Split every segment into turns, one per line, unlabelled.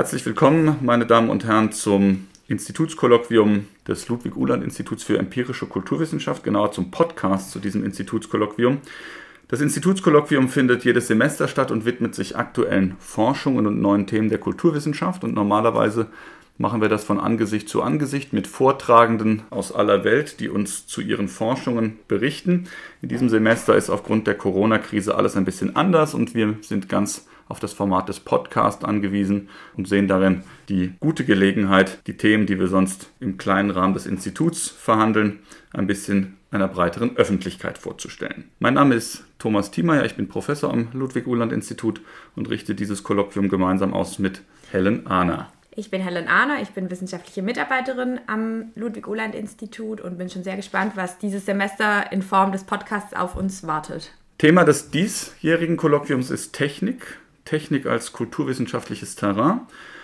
Herzlich willkommen, meine Damen und Herren, zum Institutskolloquium des Ludwig-Uhland-Instituts für empirische Kulturwissenschaft, genauer zum Podcast zu diesem Institutskolloquium. Das Institutskolloquium findet jedes Semester statt und widmet sich aktuellen Forschungen und neuen Themen der Kulturwissenschaft. Und normalerweise machen wir das von Angesicht zu Angesicht mit Vortragenden aus aller Welt, die uns zu ihren Forschungen berichten. In diesem Semester ist aufgrund der Corona-Krise alles ein bisschen anders und wir sind ganz auf das Format des Podcasts angewiesen und sehen darin die gute Gelegenheit, die Themen, die wir sonst im kleinen Rahmen des Instituts verhandeln, ein bisschen einer breiteren Öffentlichkeit vorzustellen. Mein Name ist Thomas Thiemeyer, ich bin Professor am Ludwig-Uhland-Institut und richte dieses Kolloquium gemeinsam aus mit Helen Ahner.
Ich bin Helen Ahner, ich bin wissenschaftliche Mitarbeiterin am Ludwig-Uhland-Institut und bin schon sehr gespannt, was dieses Semester in Form des Podcasts auf uns wartet.
Thema des diesjährigen Kolloquiums ist Technik. Technik als kulturwissenschaftliches Terrain.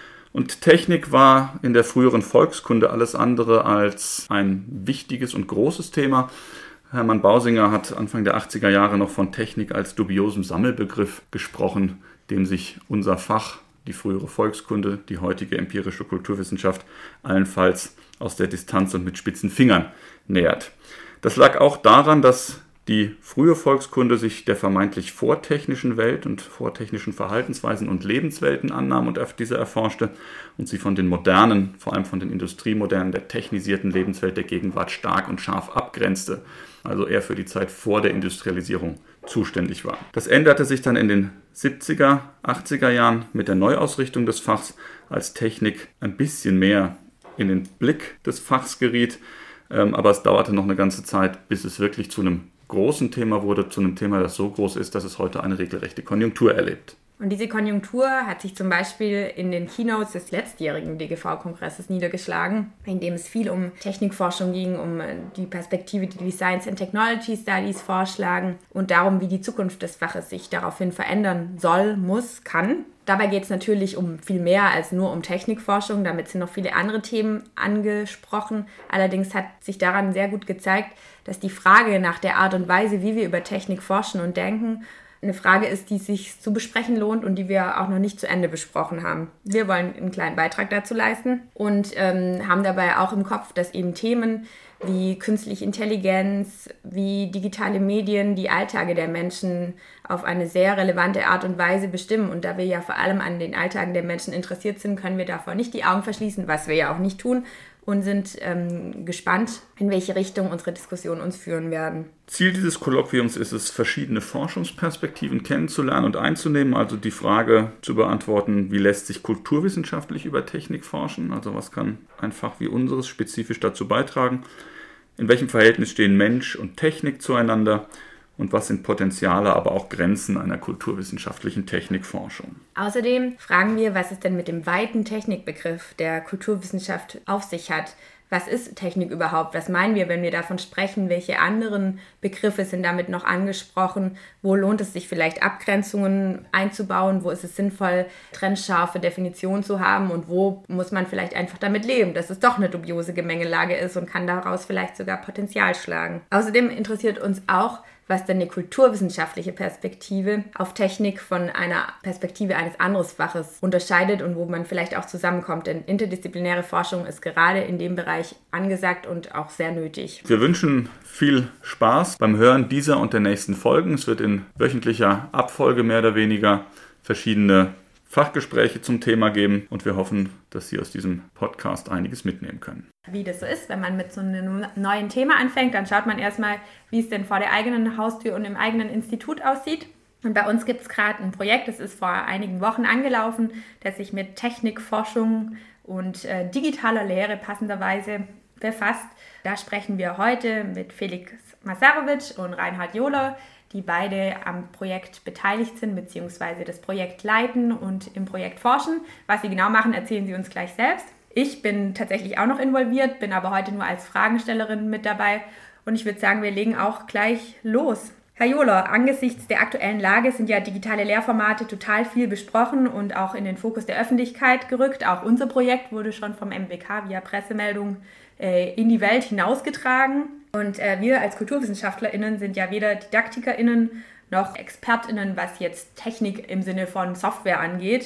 Und Technik war in der früheren Volkskunde alles andere als ein wichtiges und großes Thema. Hermann Bausinger hat Anfang der 80er Jahre noch von Technik als dubiosem Sammelbegriff gesprochen, dem sich unser Fach, die frühere Volkskunde, die heutige empirische Kulturwissenschaft, allenfalls aus der Distanz und mit spitzen Fingern nähert. Das lag auch daran, dass die frühe Volkskunde sich der vermeintlich vortechnischen Welt und vortechnischen Verhaltensweisen und Lebenswelten annahm und diese erforschte und sie von den modernen, vor allem von den Industriemodernen der technisierten Lebenswelt der Gegenwart stark und scharf abgrenzte, also eher für die Zeit vor der Industrialisierung zuständig war. Das änderte sich dann in den 70er, 80er Jahren mit der Neuausrichtung des Fachs, als Technik ein bisschen mehr in den Blick des Fachs geriet, aber es dauerte noch eine ganze Zeit, bis es wirklich zu einem großen Thema wurde, zu einem Thema, das so groß ist, dass es heute eine regelrechte Konjunktur erlebt.
Und diese Konjunktur hat sich zum Beispiel in den Keynotes des letztjährigen DGV-Kongresses niedergeschlagen, in dem es viel um Technikforschung ging, um die Perspektive, die die Science and Technology Studies vorschlagen und darum, wie die Zukunft des Faches sich daraufhin verändern soll, muss, kann. Dabei geht es natürlich um viel mehr als nur um Technikforschung, damit sind noch viele andere Themen angesprochen. Allerdings hat sich daran sehr gut gezeigt, dass die Frage nach der Art und Weise, wie wir über Technik forschen und denken, eine Frage ist, die sich zu besprechen lohnt und die wir auch noch nicht zu Ende besprochen haben. Wir wollen einen kleinen Beitrag dazu leisten und haben dabei auch im Kopf, dass eben Themen wie künstliche Intelligenz, wie digitale Medien die Alltage der Menschen auf eine sehr relevante Art und Weise bestimmen. Und da wir ja vor allem an den Alltagen der Menschen interessiert sind, können wir davor nicht die Augen verschließen, was wir ja auch nicht tun, und sind gespannt, in welche Richtung unsere Diskussionen uns führen werden.
Ziel dieses Kolloquiums ist es, verschiedene Forschungsperspektiven kennenzulernen und einzunehmen, also die Frage zu beantworten, wie lässt sich kulturwissenschaftlich über Technik forschen, also was kann ein Fach wie unseres spezifisch dazu beitragen, in welchem Verhältnis stehen Mensch und Technik zueinander und was sind Potenziale, aber auch Grenzen einer kulturwissenschaftlichen Technikforschung.
Außerdem fragen wir, was es denn mit dem weiten Technikbegriff der Kulturwissenschaft auf sich hat. Was ist Technik überhaupt? Was meinen wir, wenn wir davon sprechen? Welche anderen Begriffe sind damit noch angesprochen? Wo lohnt es sich vielleicht Abgrenzungen einzubauen? Wo ist es sinnvoll, trennscharfe Definitionen zu haben? Und wo muss man vielleicht einfach damit leben, dass es doch eine dubiose Gemengelage ist und kann daraus vielleicht sogar Potenzial schlagen? Außerdem interessiert uns auch, was denn eine kulturwissenschaftliche Perspektive auf Technik von einer Perspektive eines anderen Faches unterscheidet und wo man vielleicht auch zusammenkommt. Denn interdisziplinäre Forschung ist gerade in dem Bereich angesagt und auch sehr nötig.
Wir wünschen viel Spaß beim Hören dieser und der nächsten Folgen. Es wird in wöchentlicher Abfolge mehr oder weniger verschiedene Fachgespräche zum Thema geben und wir hoffen, dass Sie aus diesem Podcast einiges mitnehmen können.
Wie das so ist, wenn man mit so einem neuen Thema anfängt, dann schaut man erstmal, wie es denn vor der eigenen Haustür und im eigenen Institut aussieht. Und bei uns gibt es gerade ein Projekt, das ist vor einigen Wochen angelaufen, das sich mit Technikforschung und digitaler Lehre passenderweise befasst. Da sprechen wir heute mit Felix Masarovic und Reinhard Johler, die beide am Projekt beteiligt sind bzw. das Projekt leiten und im Projekt forschen. Was sie genau machen, erzählen sie uns gleich selbst. Ich bin tatsächlich auch noch involviert, bin aber heute nur als Fragestellerin mit dabei und ich würde sagen, wir legen auch gleich los. Herr Johler, angesichts der aktuellen Lage sind ja digitale Lehrformate total viel besprochen und auch in den Fokus der Öffentlichkeit gerückt. Auch unser Projekt wurde schon vom MWK via Pressemeldung in die Welt hinausgetragen. Und wir als KulturwissenschaftlerInnen sind ja weder DidaktikerInnen noch ExpertInnen, was jetzt Technik im Sinne von Software angeht.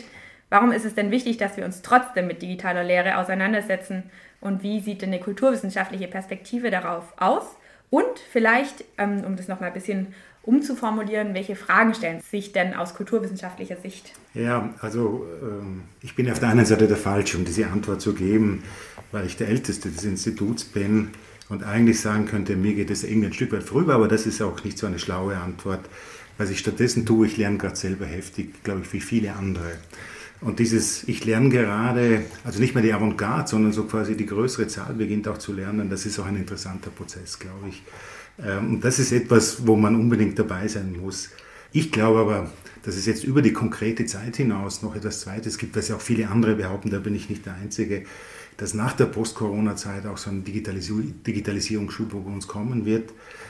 Warum ist es denn wichtig, dass wir uns trotzdem mit digitaler Lehre auseinandersetzen? Und wie sieht denn eine kulturwissenschaftliche Perspektive darauf aus? Und vielleicht, um das nochmal ein bisschen umzuformulieren, welche Fragen stellen sich denn aus kulturwissenschaftlicher Sicht?
Ja, also ich bin auf der einen Seite der Falsche, um diese Antwort zu geben, weil ich der Älteste des Instituts bin und eigentlich sagen könnte, mir geht es irgendwie ein Stück weit vorüber, aber das ist auch nicht so eine schlaue Antwort. Was ich stattdessen tue, ich lerne gerade selber heftig, glaube ich, wie viele andere. Und ich lerne gerade, also nicht mehr die Avantgarde, sondern so quasi die größere Zahl beginnt auch zu lernen. Das ist auch ein interessanter Prozess, glaube ich. Und das ist etwas, wo man unbedingt dabei sein muss. Ich glaube aber, dass es jetzt über die konkrete Zeit hinaus noch etwas Zweites gibt, was ja auch viele andere behaupten, da bin ich nicht der Einzige, dass nach der Post-Corona-Zeit auch so ein Digitalisierungsschub über uns kommen wird,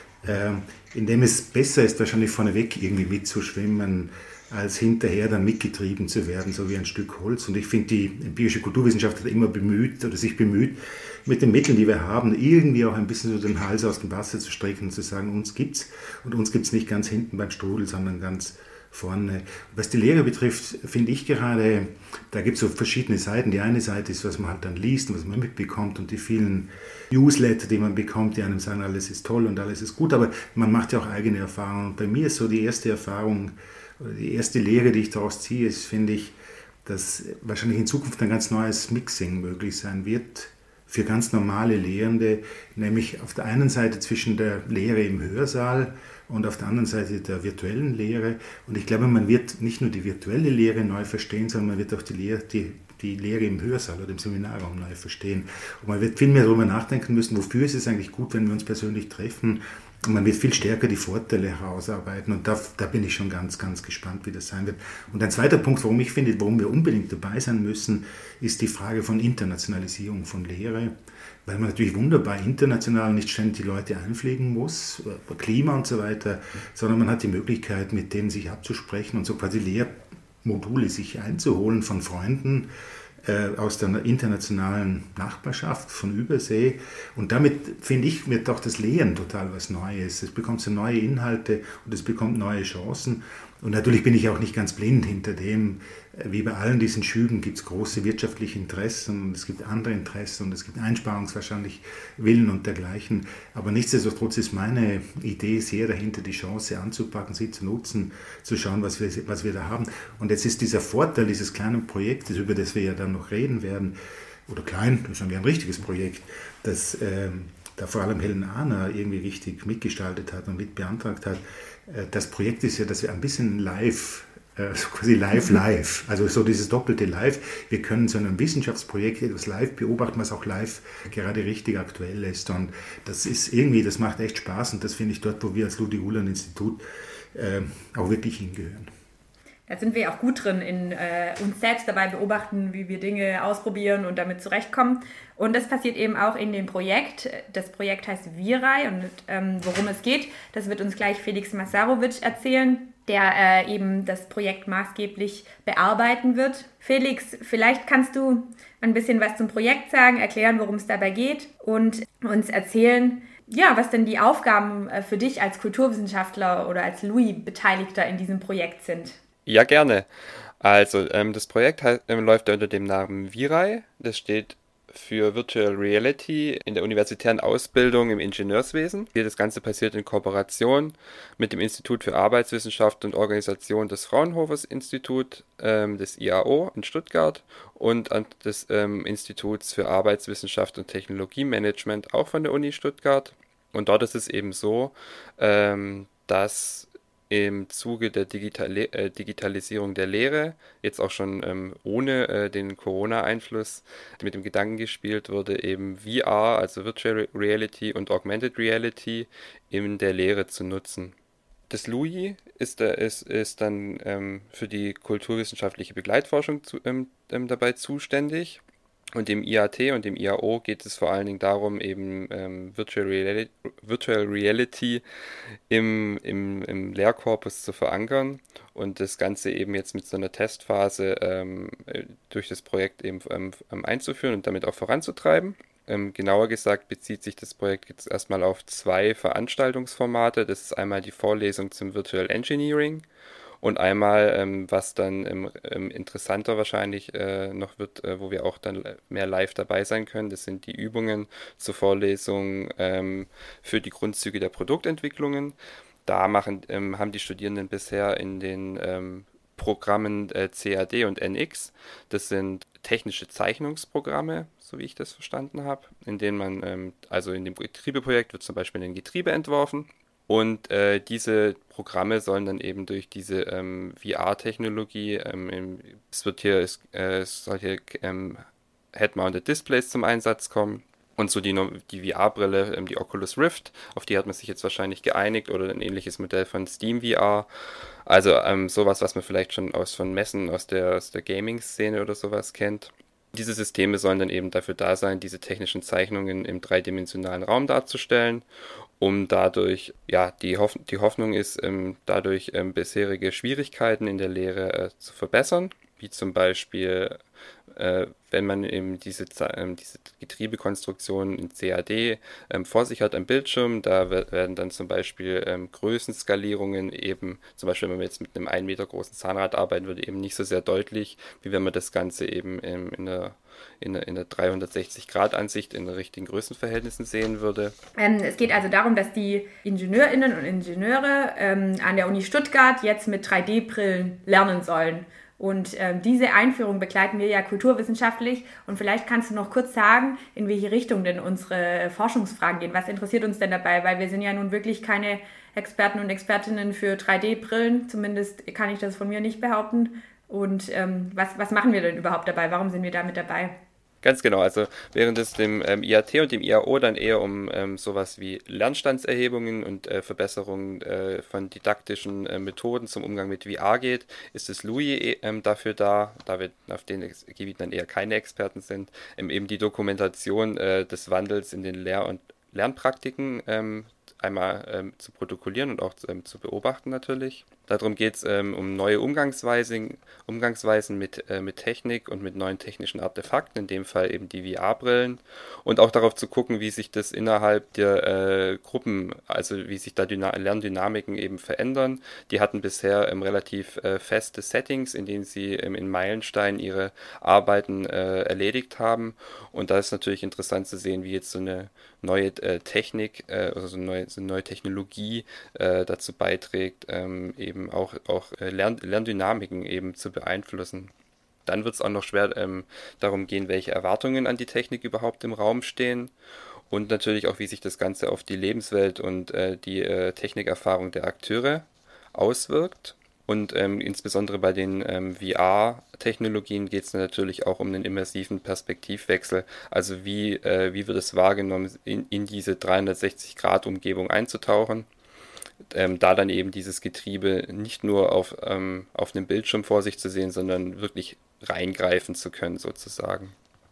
in dem es besser ist, wahrscheinlich vorneweg irgendwie mitzuschwimmen, als hinterher dann mitgetrieben zu werden, so wie ein Stück Holz. Und ich finde, die empirische Kulturwissenschaft hat immer sich bemüht, mit den Mitteln, die wir haben, irgendwie auch ein bisschen so den Hals aus dem Wasser zu strecken und zu sagen, uns gibt's nicht ganz hinten beim Strudel, sondern ganz vorne. Was die Lehre betrifft, finde ich gerade, da gibt es so verschiedene Seiten. Die eine Seite ist, was man halt dann liest und was man mitbekommt und die vielen Newsletter, die man bekommt, die einem sagen, alles ist toll und alles ist gut, aber man macht ja auch eigene Erfahrungen. Und bei mir ist so die erste Erfahrung, oder die erste Lehre, die ich daraus ziehe, ist, finde ich, dass wahrscheinlich in Zukunft ein ganz neues Mixing möglich sein wird für ganz normale Lehrende, nämlich auf der einen Seite zwischen der Lehre im Hörsaal und auf der anderen Seite der virtuellen Lehre. Und ich glaube, man wird nicht nur die virtuelle Lehre neu verstehen, sondern man wird auch die Lehre im Hörsaal oder im Seminarraum neu verstehen. Und man wird viel mehr darüber nachdenken müssen, wofür ist es eigentlich gut, wenn wir uns persönlich treffen. Und man wird viel stärker die Vorteile herausarbeiten. Und da bin ich schon ganz, ganz gespannt, wie das sein wird. Und ein zweiter Punkt, warum wir unbedingt dabei sein müssen, ist die Frage von Internationalisierung von Lehre. Weil man natürlich wunderbar international nicht ständig die Leute einfliegen muss, Klima und so weiter, sondern man hat die Möglichkeit, mit denen sich abzusprechen und so quasi Lehrmodule sich einzuholen von Freunden aus der internationalen Nachbarschaft von Übersee. Und damit, finde ich, wird auch das Lehren total was Neues. Es bekommt so neue Inhalte und es bekommt neue Chancen. Und natürlich bin ich auch nicht ganz blind hinter dem. Wie bei allen diesen Schüben gibt es große wirtschaftliche Interessen und es gibt andere Interessen und es gibt wahrscheinlich Willen und dergleichen. Aber nichtsdestotrotz ist meine Idee sehr dahinter, die Chance anzupacken, sie zu nutzen, zu schauen, was wir da haben. Und jetzt ist dieser Vorteil dieses kleinen Projektes, über das wir ja dann noch reden werden, oder klein, das ist ein richtiges Projekt, das da vor allem Helen Ahner irgendwie richtig mitgestaltet hat und mitbeantragt hat. Das Projekt ist ja, dass wir ein bisschen so quasi live, also so dieses doppelte Live. Wir können so einem Wissenschaftsprojekt etwas live beobachten, was auch live gerade richtig aktuell ist. Und das macht echt Spaß und das finde ich dort, wo wir als Ludwig-Uhland-Institut auch wirklich hingehören.
Da sind wir auch gut drin, in uns selbst dabei beobachten, wie wir Dinge ausprobieren und damit zurechtkommen. Und das passiert eben auch in dem Projekt. Das Projekt heißt Virai und worum es geht, das wird uns gleich Felix Masarovic erzählen, der eben das Projekt maßgeblich bearbeiten wird. Felix, vielleicht kannst du ein bisschen was zum Projekt sagen, erklären, worum es dabei geht und uns erzählen, ja, was denn die Aufgaben für dich als Kulturwissenschaftler oder als LUI-Beteiligter in diesem Projekt sind.
Ja, gerne. Also, das Projekt läuft unter dem Namen Virai. Das steht für Virtual Reality in der universitären Ausbildung im Ingenieurswesen. Das Ganze passiert in Kooperation mit dem Institut für Arbeitswissenschaft und Organisation des Fraunhofer-Institut, des IAO in Stuttgart und des Instituts für Arbeitswissenschaft und Technologiemanagement, auch von der Uni Stuttgart. Und dort ist es eben so, dass im Zuge der Digitalisierung der Lehre, jetzt auch schon ohne den Corona-Einfluss, mit dem Gedanken gespielt wurde, eben VR, also Virtual Reality und Augmented Reality in der Lehre zu nutzen. Das LUI ist dann für die kulturwissenschaftliche Begleitforschung dabei zuständig. Und im IAT und im IAO geht es vor allen Dingen darum, eben Virtual Reality im Lehrkorpus zu verankern und das Ganze eben jetzt mit so einer Testphase durch das Projekt eben einzuführen und damit auch voranzutreiben. Genauer gesagt bezieht sich das Projekt jetzt erstmal auf 2 Veranstaltungsformate. Das ist einmal die Vorlesung zum Virtual Engineering Und einmal, was dann interessanter wahrscheinlich noch wird, wo wir auch dann mehr live dabei sein können, das sind die Übungen zur Vorlesung für die Grundzüge der Produktentwicklungen. Da haben die Studierenden bisher in den Programmen CAD und NX. Das sind technische Zeichnungsprogramme, so wie ich das verstanden habe, in denen man, also in dem Getriebeprojekt wird zum Beispiel ein Getriebe entworfen. Und diese Programme sollen dann eben durch diese VR-Technologie, es soll hier Head-Mounted Displays zum Einsatz kommen. Und so die VR-Brille, die Oculus Rift, auf die hat man sich jetzt wahrscheinlich geeinigt, oder ein ähnliches Modell von Steam VR. Also sowas, was man vielleicht schon von Messen, aus der Gaming-Szene oder sowas kennt. Diese Systeme sollen dann eben dafür da sein, diese technischen Zeichnungen im dreidimensionalen Raum darzustellen, um dadurch, ja, die Hoffnung ist, dadurch bisherige Schwierigkeiten in der Lehre zu verbessern, wie zum Beispiel, wenn man eben diese Getriebekonstruktion in CAD vor sich hat am Bildschirm, da werden dann zum Beispiel Größenskalierungen eben, zum Beispiel wenn man jetzt mit einem 1 Meter großen Zahnrad arbeiten würde, eben nicht so sehr deutlich, wie wenn man das Ganze eben in einer 360-Grad-Ansicht in richtigen Größenverhältnissen sehen würde.
Es geht also darum, dass die Ingenieurinnen und Ingenieure an der Uni Stuttgart jetzt mit 3D-Brillen lernen sollen. Und diese Einführung begleiten wir ja kulturwissenschaftlich. Und vielleicht kannst du noch kurz sagen, in welche Richtung denn unsere Forschungsfragen gehen. Was interessiert uns denn dabei? Weil wir sind ja nun wirklich keine Experten und Expertinnen für 3D-Brillen. Zumindest kann ich das von mir nicht behaupten. Und was machen wir denn überhaupt dabei? Warum sind wir da mit dabei?
Ganz genau, also während es dem IAT und dem IAO dann eher um sowas wie Lernstandserhebungen und Verbesserungen von didaktischen Methoden zum Umgang mit VR geht, ist das LUI dafür da wir auf den Gebieten dann eher keine Experten sind, eben die Dokumentation des Wandels in den und Lernpraktiken einmal zu protokollieren und auch zu beobachten natürlich. Darum geht es um neue Umgangsweisen mit Technik und mit neuen technischen Artefakten, in dem Fall eben die VR-Brillen, und auch darauf zu gucken, wie sich das innerhalb der Gruppen, also wie sich da Lerndynamiken eben verändern. Die hatten bisher relativ feste Settings, in denen sie in Meilensteinen ihre Arbeiten erledigt haben, und da ist natürlich interessant zu sehen, wie jetzt so eine neue Technik, also so eine neue Technologie dazu beiträgt, eben auch Lerndynamiken eben zu beeinflussen. Dann wird es auch noch schwer darum gehen, welche Erwartungen an die Technik überhaupt im Raum stehen, und natürlich auch, wie sich das Ganze auf die Lebenswelt und die Technikerfahrung der Akteure auswirkt. Und insbesondere bei den VR-Technologien geht es natürlich auch um einen immersiven Perspektivwechsel. Also wie wird es wahrgenommen, in diese 360-Grad-Umgebung einzutauchen. Da dann eben dieses Getriebe nicht nur auf einem Bildschirm vor sich zu sehen, sondern wirklich reingreifen zu können sozusagen.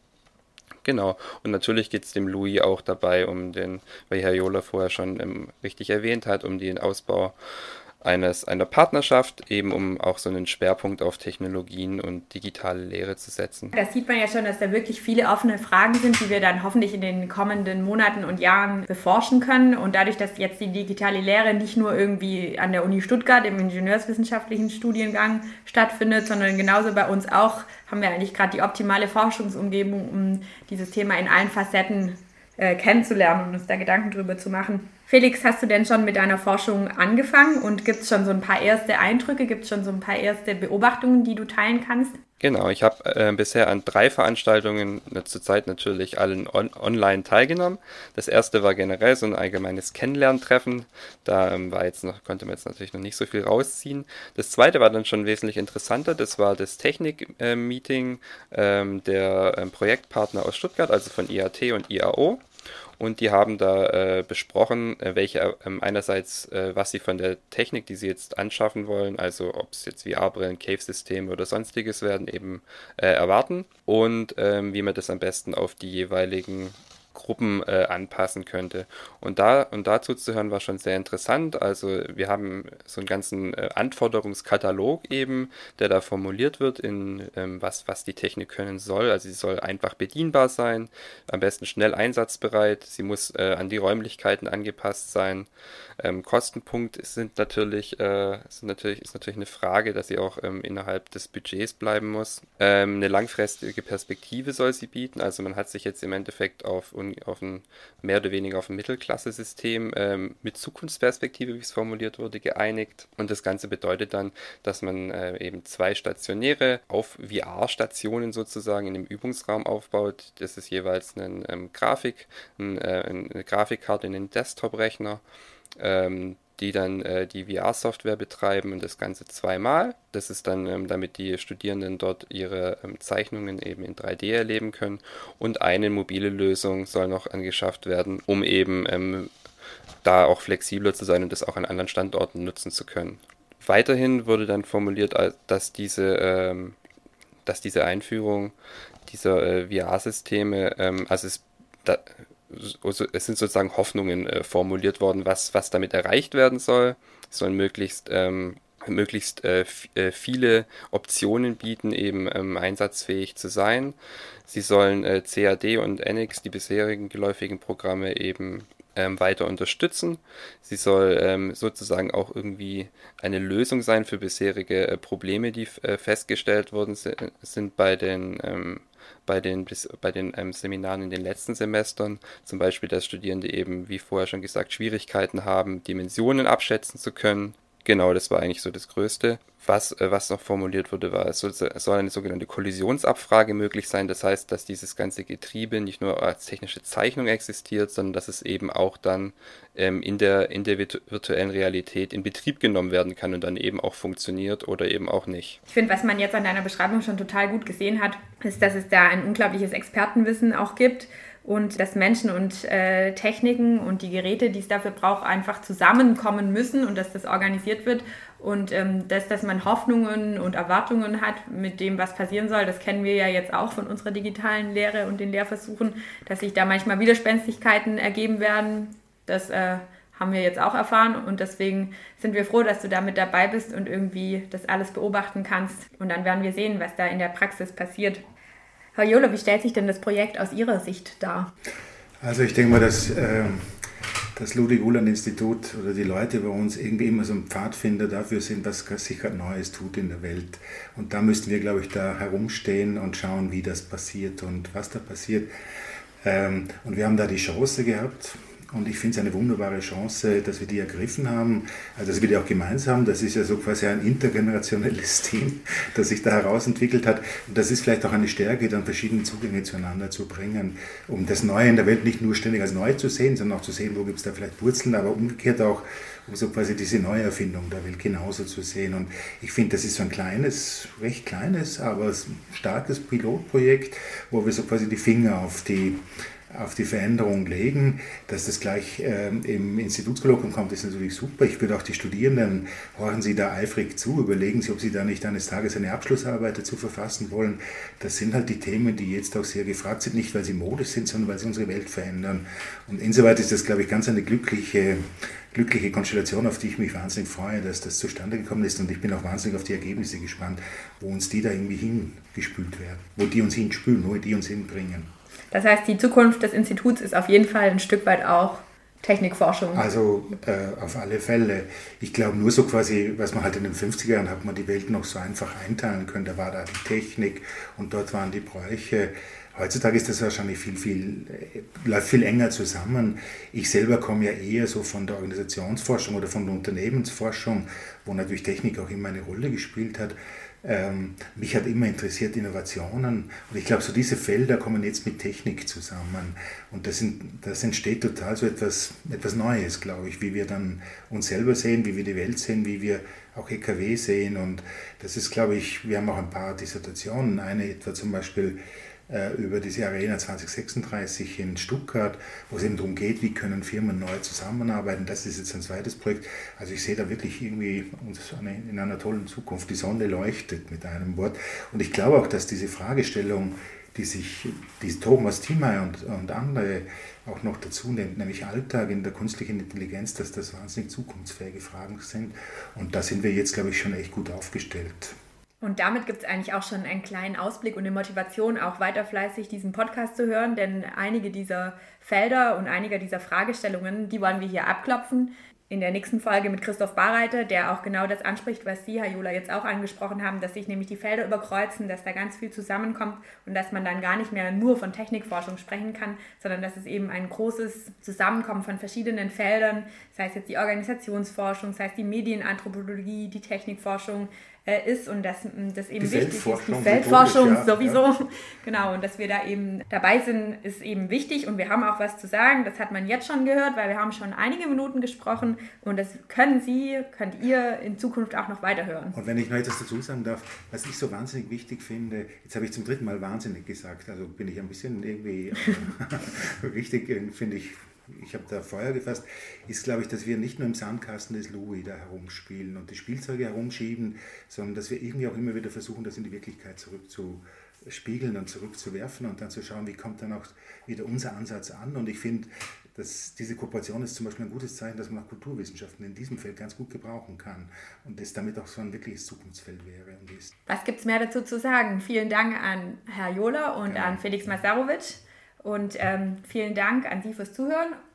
Genau, und natürlich geht es dem LUI auch dabei weil Herr Johler vorher schon richtig erwähnt hat, um den Ausbau einer Partnerschaft, eben um auch so einen Schwerpunkt auf Technologien und digitale Lehre zu setzen.
Das sieht man ja schon, dass da wirklich viele offene Fragen sind, die wir dann hoffentlich in den kommenden Monaten und Jahren beforschen können. Und dadurch, dass jetzt die digitale Lehre nicht nur irgendwie an der Uni Stuttgart im ingenieurswissenschaftlichen Studiengang stattfindet, sondern genauso bei uns auch, haben wir eigentlich gerade die optimale Forschungsumgebung, um dieses Thema in allen Facetten kennenzulernen und uns da Gedanken drüber zu machen. Felix, hast du denn schon mit deiner Forschung angefangen und gibt es schon so ein paar erste Eindrücke, gibt es schon so ein paar erste Beobachtungen, die du teilen kannst?
Genau, ich habe bisher an 3 Veranstaltungen, zurzeit natürlich allen online teilgenommen. Das erste war generell so ein allgemeines Kennenlerntreffen. Da konnte man jetzt natürlich noch nicht so viel rausziehen. Das zweite war dann schon wesentlich interessanter. Das war das Technik-Meeting der Projektpartner aus Stuttgart, also von IAT und IAO. Und die haben da besprochen, einerseits, was sie von der Technik, die sie jetzt anschaffen wollen, also ob es jetzt VR-Brillen, Cave-Systeme oder sonstiges werden, eben erwarten, und wie man das am besten auf die jeweiligen Gruppen anpassen könnte. Und dazu zu hören war schon sehr interessant. Also wir haben so einen ganzen Anforderungskatalog eben, der da formuliert wird in was die Technik können soll. Also sie soll einfach bedienbar sein, am besten schnell einsatzbereit, sie muss an die Räumlichkeiten angepasst sein. Kostenpunkt ist natürlich eine Frage, dass sie auch innerhalb des Budgets bleiben muss. Eine langfristige Perspektive soll sie bieten. Also man hat sich jetzt im Endeffekt auf mehr oder weniger auf ein Mittelklasse-System mit Zukunftsperspektive, wie es formuliert wurde, geeinigt. Und das Ganze bedeutet dann, dass man eben 2 stationäre VR-Stationen sozusagen in dem Übungsraum aufbaut. Das ist jeweils eine Grafikkarte in den Desktop-Rechner, die dann die VR-Software betreiben und das Ganze 2-mal. Das ist dann, damit die Studierenden dort ihre Zeichnungen eben in 3D erleben können. Und eine mobile Lösung soll noch angeschafft werden, um eben da auch flexibler zu sein und das auch an anderen Standorten nutzen zu können. Weiterhin wurde dann formuliert, dass diese Einführung dieser VR-Systeme, es sind sozusagen Hoffnungen formuliert worden, was damit erreicht werden soll. Es sollen möglichst viele Optionen bieten, eben einsatzfähig zu sein. Sie sollen CAD und NX, die bisherigen geläufigen Programme, eben weiter unterstützen. Sie soll sozusagen auch irgendwie eine Lösung sein für bisherige Probleme, die festgestellt worden sind bei den Seminaren in den letzten Semestern, zum Beispiel, dass Studierende eben, wie vorher schon gesagt, Schwierigkeiten haben, Dimensionen abschätzen zu können. Genau, das war eigentlich so das Größte. Was noch formuliert wurde, war, es soll eine sogenannte Kollisionsabfrage möglich sein. Das heißt, dass dieses ganze Getriebe nicht nur als technische Zeichnung existiert, sondern dass es eben auch dann in der virtuellen Realität in Betrieb genommen werden kann und dann eben auch funktioniert oder eben auch nicht.
Ich finde, was man jetzt an deiner Beschreibung schon total gut gesehen hat, ist, dass es da ein unglaubliches Expertenwissen auch gibt. Und dass Menschen und Techniken und die Geräte, die es dafür braucht, einfach zusammenkommen müssen und dass das organisiert wird. Und dass man Hoffnungen und Erwartungen hat mit dem, was passieren soll, das kennen wir ja jetzt auch von unserer digitalen Lehre und den Lehrversuchen, dass sich da manchmal Widerspenstigkeiten ergeben werden. Das haben wir jetzt auch erfahren und deswegen sind wir froh, dass du da mit dabei bist und irgendwie das alles beobachten kannst. Und dann werden wir sehen, was da in der Praxis passiert. Herr Johler, wie stellt sich denn das Projekt aus Ihrer Sicht dar?
Also ich denke mal, dass das Ludwig-Uhland-Institut oder die Leute bei uns irgendwie immer so ein Pfadfinder dafür sind, was sich gerade Neues tut in der Welt. Und da müssten wir, glaube ich, da herumstehen und schauen, wie das passiert und was da passiert. Und wir haben da die Chance gehabt. Und ich finde es eine wunderbare Chance, dass wir die ergriffen haben, also dass wir die auch gemeinsam, das ist ja so quasi ein intergenerationelles Team, das sich da herausentwickelt hat. Und das ist vielleicht auch eine Stärke, dann verschiedene Zugänge zueinander zu bringen, um das Neue in der Welt nicht nur ständig als neu zu sehen, sondern auch zu sehen, wo gibt es da vielleicht Wurzeln, aber umgekehrt auch, um so quasi diese Neuerfindung der Welt genauso zu sehen. Und ich finde, das ist so ein kleines, recht kleines, aber starkes Pilotprojekt, wo wir so quasi die Finger auf die Veränderung legen. Dass das gleich im Institutskolloquium kommt, ist natürlich super. Ich würde auch die Studierenden, horchen Sie da eifrig zu, überlegen Sie, ob Sie da nicht eines Tages eine Abschlussarbeit dazu verfassen wollen. Das sind halt die Themen, die jetzt auch sehr gefragt sind, nicht weil sie modisch sind, sondern weil sie unsere Welt verändern. Und insoweit ist das, glaube ich, ganz eine glückliche Konstellation, auf die ich mich wahnsinnig freue, dass das zustande gekommen ist. Und ich bin auch wahnsinnig auf die Ergebnisse gespannt, wo uns die da irgendwie hingespült werden, wo die uns hinspülen, wo die uns hinbringen.
Das heißt, die Zukunft des Instituts ist auf jeden Fall ein Stück weit auch Technikforschung.
Also auf alle Fälle. Ich glaube nur so quasi, was man halt in den 50er Jahren hat man die Welt noch so einfach einteilen können. Da war da die Technik und dort waren die Bräuche. Heutzutage ist das wahrscheinlich läuft viel enger zusammen. Ich selber komme ja eher so von der Organisationsforschung oder von der Unternehmensforschung, wo natürlich Technik auch immer eine Rolle gespielt hat. Mich hat immer interessiert Innovationen und ich glaube, so diese Felder kommen jetzt mit Technik zusammen und das entsteht total so etwas Neues, glaube ich, wie wir dann uns selber sehen, wie wir die Welt sehen, wie wir auch EKW sehen und das ist, glaube ich, wir haben auch ein paar Dissertationen, eine etwa zum Beispiel über diese Arena 2036 in Stuttgart, wo es eben darum geht, wie können Firmen neu zusammenarbeiten. Das ist jetzt ein zweites Projekt. Also ich sehe da wirklich irgendwie uns in einer tollen Zukunft. Die Sonne leuchtet mit einem Wort. Und ich glaube auch, dass diese Fragestellung, die Thomas Thiemeyer und andere auch noch dazu nennt, nämlich Alltag in der künstlichen Intelligenz, dass das wahnsinnig zukunftsfähige Fragen sind. Und da sind wir jetzt, glaube ich, schon echt gut aufgestellt.
Und damit gibt es eigentlich auch schon einen kleinen Ausblick und eine Motivation, auch weiter fleißig diesen Podcast zu hören, denn einige dieser Felder und einige dieser Fragestellungen, die wollen wir hier abklopfen. In der nächsten Folge mit Christoph Barreiter, der auch genau das anspricht, was Sie, Herr Johler, jetzt auch angesprochen haben, dass sich nämlich die Felder überkreuzen, dass da ganz viel zusammenkommt und dass man dann gar nicht mehr nur von Technikforschung sprechen kann, sondern dass es eben ein großes Zusammenkommen von verschiedenen Feldern, sei es jetzt die Organisationsforschung, sei es die Medienanthropologie, die Technikforschung ist und dass das eben wichtig ist. Die Feldforschung sowieso. Ja. Genau, und dass wir da eben dabei sind, ist eben wichtig und wir haben auch was zu sagen. Das hat man jetzt schon gehört, weil wir haben schon einige Minuten gesprochen und das könnt ihr in Zukunft auch noch weiterhören.
Und wenn ich noch etwas dazu sagen darf, was ich so wahnsinnig wichtig finde, jetzt habe ich zum 3. Mal wahnsinnig gesagt, also bin ich ein bisschen irgendwie richtig, finde ich habe da Feuer gefasst, ist, glaube ich, dass wir nicht nur im Sandkasten des Louis da herumspielen und die Spielzeuge herumschieben, sondern dass wir irgendwie auch immer wieder versuchen, das in die Wirklichkeit zurückzuspiegeln und zurückzuwerfen und dann zu schauen, wie kommt dann auch wieder unser Ansatz an. Und ich finde, dass diese Kooperation ist zum Beispiel ein gutes Zeichen, dass man auch Kulturwissenschaften in diesem Feld ganz gut gebrauchen kann und das damit auch so ein wirkliches Zukunftsfeld wäre und ist.
Was gibt es mehr dazu zu sagen? Vielen Dank an Herr Johler und an Felix Masarovic. Und vielen Dank an Sie fürs Zuhören